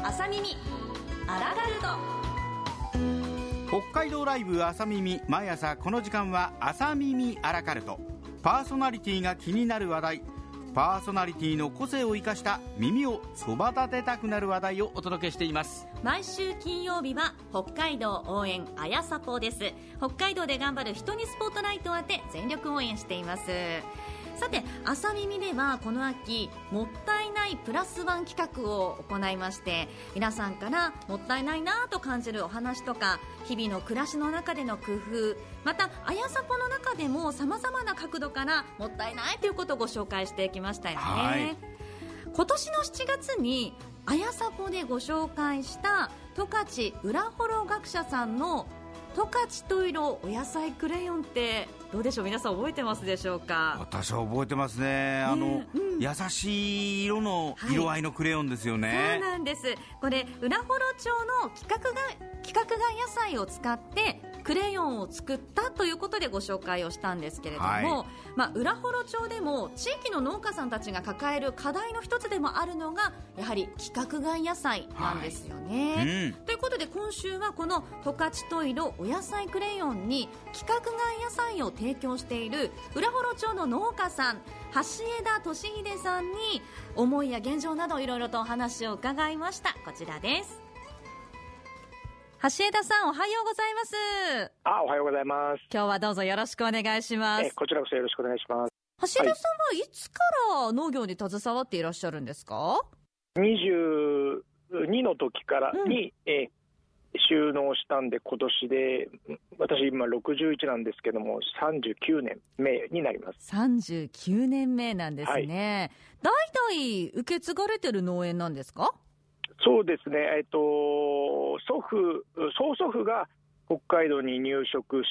朝耳アラガルド。北海道ライブ朝耳、毎朝この時間は朝耳アラカルト。パーソナリティが気になる話題、パーソナリティの個性を生かした耳をそば立てたくなる話題をお届けしています。 毎週金曜日は北海道応援あやさぽです。北海道で頑張る人にスポットライトを当て全力応援しています。さて、朝耳ではこの秋もったいないプラスワン企画を行いまして、皆さんからもったいないなと感じるお話とか、日々の暮らしの中での工夫、またあやさぽの中でもさまざまな角度からもったいないということをご紹介してきましたよね。今年の7月にあやさぽでご紹介した十勝浦幌学者さんの十勝と色お野菜クレヨンってどうでしょう、皆さん覚えてますでしょうか。 私は覚えてますね。優しい色の色合いのクレヨンですよね。 そうなんです。これ浦幌町の規格外野菜を使ってクレヨンを作ったということでご紹介をしたんですけれども、浦幌町でも地域の農家さんたちが抱える課題の一つでもあるのがやはり規格外野菜なんですよね、ということで今週はこの十勝と色お野菜クレヨンに規格外野菜を提供している浦幌町の農家さん橋枝俊秀さんに思いや現状などいろいろとお話を伺いました。こちらです。橋枝さん、おはようございます。 おはようございます。 今日はどうぞよろしくお願いします。 こちらこそよろしくお願いします。 橋枝さんはいつから農業に携わっていらっしゃるんですか ？22の時からに、収納したんで、今年で私今61なんですけども39年目になります。 39年目なんですね、代々受け継がれてる農園なんですか？ そうですね、曽祖父が北海道に入植して、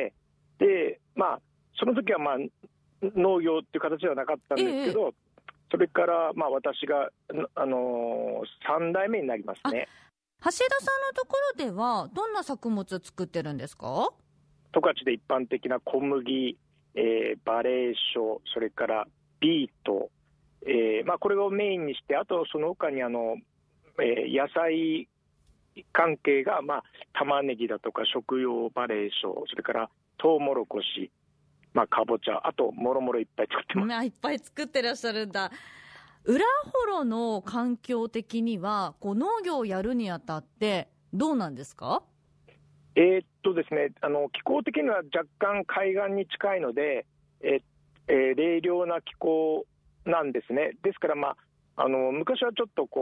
で、その時は農業っていう形ではなかったんですけど、それから私が、3代目になりますね。 橋枝さんのところではどんな作物作ってるんですか？ 十勝で一般的な小麦、馬鈴薯、それからビート、これをメインにして、あとその他に野菜関係が、玉ねぎだとか食用馬鈴薯、それからトウモロコシ、かぼちゃ、あともろもろいっぱい作ってます。 いっぱい作ってらっしゃるんだ。浦幌の環境的には農業をやるにあたってどうなんですか？ ですね、気候的には若干海岸に近いので、冷涼な気候なんですね。ですから、昔はちょっと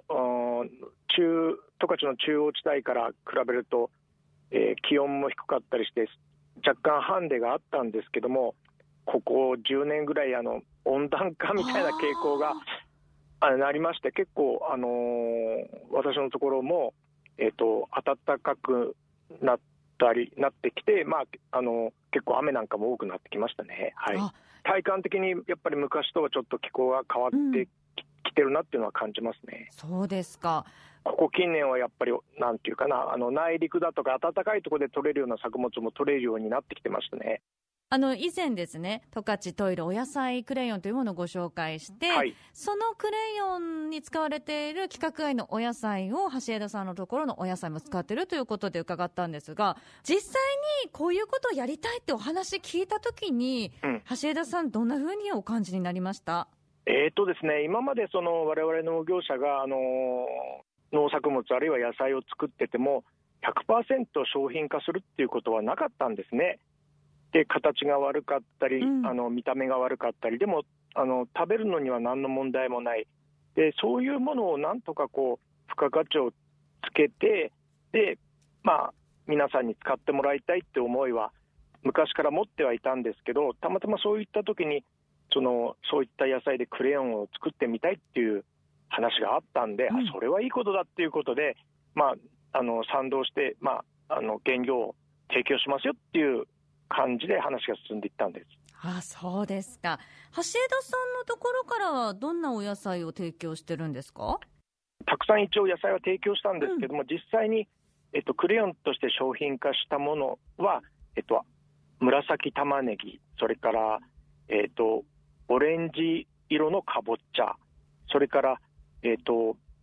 十勝の中央地帯から比べると、気温も低かったりして若干ハンデがあったんですけども、ここ10年ぐらい温暖化みたいな傾向がなりまして、結構、私のところも、暖かくなってきて、結構雨なんかも多くなってきましたね。体感的にやっぱり昔とはちょっと気候が変わってきてるなっていうのは感じますね。 そうですか。 ここ近年はやっぱりなんていうかな、内陸だとか暖かいところで取れるような作物も取れるようになってきてましたね。 以前ですね、十勝と色お野菜クレヨンというものをご紹介して、そのクレヨンに使われている規格外のお野菜を橋枝さんのところのお野菜も使っているということで伺ったんですが、実際にこういうことをやりたいってお話聞いたときに、橋枝さんどんなふうにお感じになりました？ ですね、今まで我々農業者が農作物あるいは野菜を作ってても 100% 商品化するっていうことはなかったんですね。で、形が悪かったり、見た目が悪かったり、でも食べるのには何の問題もない。で、そういうものをなんとか付加価値をつけて、で、皆さんに使ってもらいたいって思いは昔から持ってはいたんですけど、たまたまそういった時にそういった野菜でクレヨンを作ってみたいっていう話があったんで、それはいいことだっていうことで、賛同して、原料を提供しますよっていう感じで話が進んでいったんです。 そうですか。橋枝さんのところからはどんなお野菜を提供してるんですか？ たくさん一応野菜は提供したんですけども、実際に、クレヨンとして商品化したものは、紫玉ねぎ、それから、オレンジ色のかぼちゃ、それから、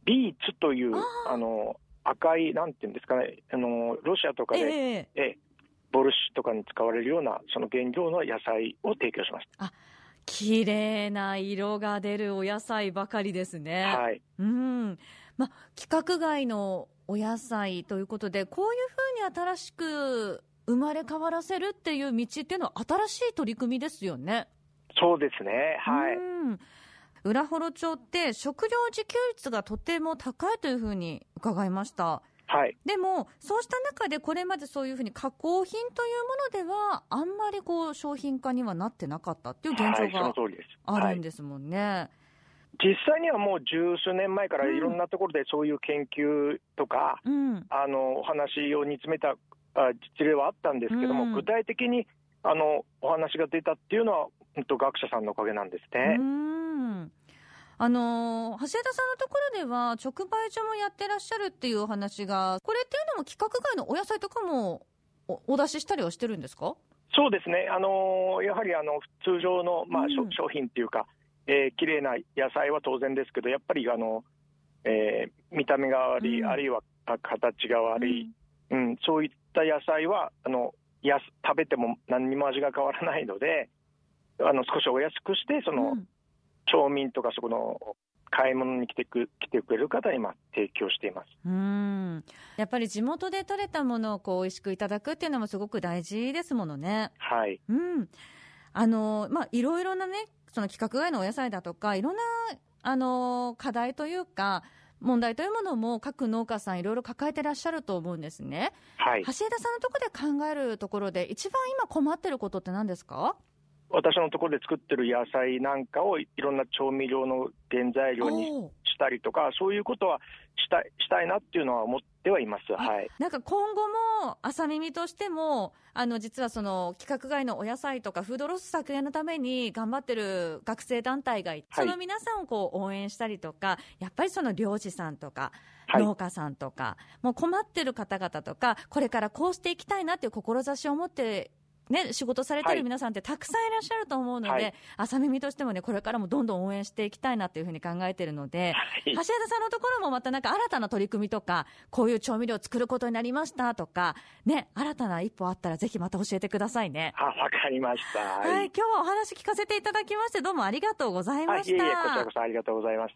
ビーツという赤い、なんていうんですかね、ロシアとかで、ボルシチとかに使われるようなその原料の野菜を提供しました。 綺麗な色が出るお野菜ばかりですね。 はい。 規格外のお野菜ということで、こういうふうに新しく生まれ変わらせるっていう道っていうのは新しい取り組みですよね。 そうですね。はい。 浦幌町って食料自給率がとても高いというふうに伺いました。 はい。 でもそうした中でこれまでそういうふうに加工品というものではあんまり商品化にはなってなかったっていう現状があるんですもんね。 実際にはもう十数年前からいろんなところでそういう研究とか、お話を煮詰めた実例はあったんですけども、具体的にお話が出たっていうのは本当学者さんのおかげなんですね。 橋枝さんのところでは直売所もやってらっしゃるっていうお話が、これっていうのも規格外のお野菜とかも お出ししたりはしてるんですか？ そうですね。やはり通常の、商品っていうか、綺麗な野菜は当然ですけど、やっぱり見た目が悪い、あるいは形が悪い、そういった野菜は食べても何にも味が変わらないので、少しお安くしてその、町民とかそこの買い物に来てくれる方に提供しています。 やっぱり地元で採れたものを美味しくいただくっていうのもすごく大事ですものね。 はい。 いろいろなね、その規格外のお野菜だとかいろんな課題というか問題というものも各農家さんいろいろ抱えてらっしゃると思うんですね。 はい。 橋枝さんのところで考えるところで一番今困ってることって何ですか？ 私のところで作ってる野菜なんかをいろんな調味料の原材料にしたりとか、そういうことはしたいなっていうのは思ってはいます。はい。 なんか今後も朝耳としても実はその規格外のお野菜とかフードロス削減のために頑張ってる学生団体がいて、その皆さんを応援したりとか、やっぱりその漁師さんとか農家さんとか、もう困ってる方々とか、これからこうしていきたいなっていう志を持って仕事されてる皆さんってたくさんいらっしゃると思うので、朝耳としてもね、これからもどんどん応援していきたいなというふうに考えているので、橋枝さんのところもまたなんか新たな取り組みとか、こういう調味料を作ることになりましたとかね、新たな一歩あったらぜひまた教えてくださいね。 わかりました。 はい、今日はお話聞かせていただきましてどうもありがとうございました。 こちらこそありがとうございました。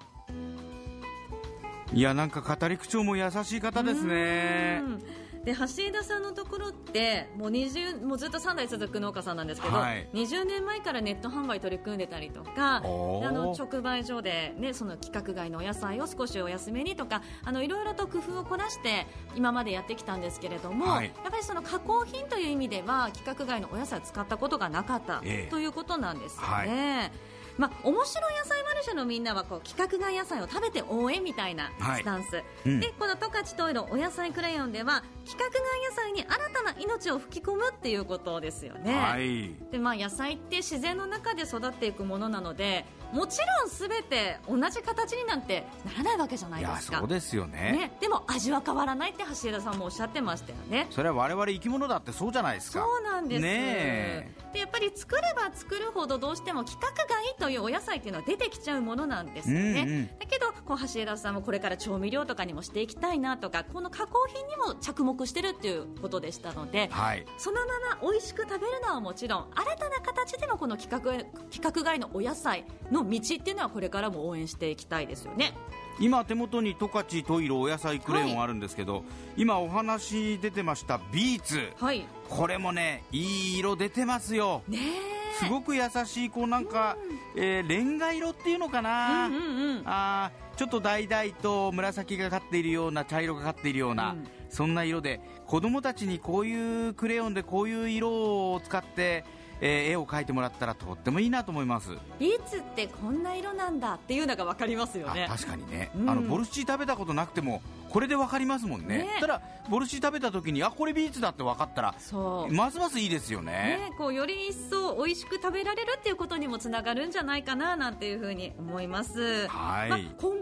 いや、なんか語り口調も優しい方ですね。 で橋枝さんのところってもうずっと3代続く農家さんなんですけど、20年前からネット販売取り組んでたりとか、直売所で、その規格外のお野菜を少しお安めにとかいろいろと工夫を凝らして今までやってきたんですけれども、やっぱりその加工品という意味では規格外のお野菜を使ったことがなかった、ということなんですよね。面白い野菜マルシェのみんなは規格外野菜を食べて応援みたいなスタンス、でこの十勝十色お野菜クレヨンでは規格外野菜に新たな命を吹き込むっていうことですよね。で野菜って自然の中で育っていくものなので、もちろん全て同じ形になんてならないわけじゃないですか。 そうですよ ね。 でも味は変わらないって橋枝さんもおっしゃってましたよね。 それは我々生き物だってそうじゃないですか。 そうなんですでやっぱり作れば作るほどどうしても規格外というお野菜っていうのは出てきちゃうものなんですよね。だけど橋枝さんもこれから調味料とかにもしていきたいなとか、この加工品にも着目してるっていうことでしたので、そのまま美味しく食べるのはもちろん、新たな形でのこの規格外のお野菜の道っていうのはこれからも応援していきたいですよね。 今手元に十勝十色お野菜クレヨンあるんですけど、今お話出てましたビーツ、これもねいい色出てますよ。すごく優しいなんか、レンガ色っていうのかな、ちょっと橙と紫がかっているような、茶色がかっているような、そんな色で、子供たちにこういうクレヨンでこういう色を使って絵を描いてもらったらとってもいいなと思います。 ビーツってこんな色なんだっていうのが分かりますよね。 確かにね、ボルシチ食べたことなくてもこれで分かりますもんね。ただボルシチ食べた時にこれビーツだって分かったらますますいいですよね。 より一層美味しく食べられるっていうことにもつながるんじゃないかななんていうふうに思います。今後もね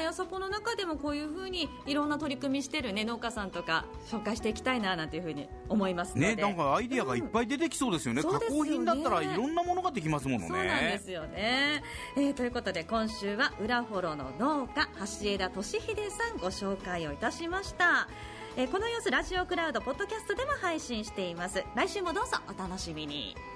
あやさぽの中でもこういうふうにいろんな取り組みしてる、ね、農家さんとか紹介していきたいななんていうふうに思いますので、 ね、なんかアイディアがいっぱい出てきそうですよね、加工品だったらいろんなものができますものね。 そうなんですよね、ということで今週は浦幌の農家橋枝俊秀さんご紹介をいたしました。この様子ラジオクラウドポッドキャストでも配信しています。来週もどうぞお楽しみに。